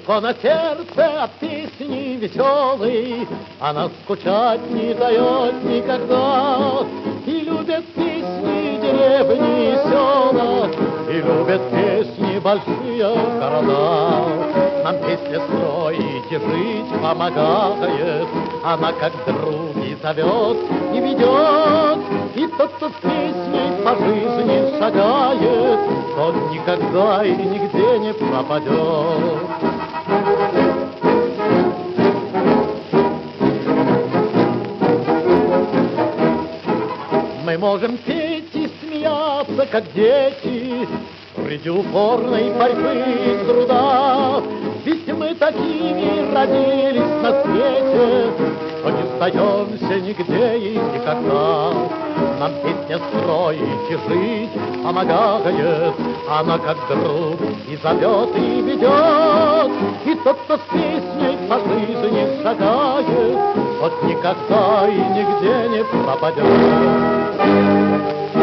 Легко на сердце от песни веселой, она скучать не дает никогда. И любят песни деревни и села, и любят песни большие города. Нам песня строить и жить помогает, она как друг и зовет, и ведет. И тот, кто с песней по жизни шагает, тот никогда и нигде не пропадет. Мы можем петь и смеяться, как дети, среди упорной борьбы и труда. Ведь мы такими родились на свете, что не сдаемся нигде и никогда. Нам песня строить и жить помогает, она как друг и зовет, и ведет. И тот, кто с песней по жизни шагает, тот никогда и нигде не пропадет.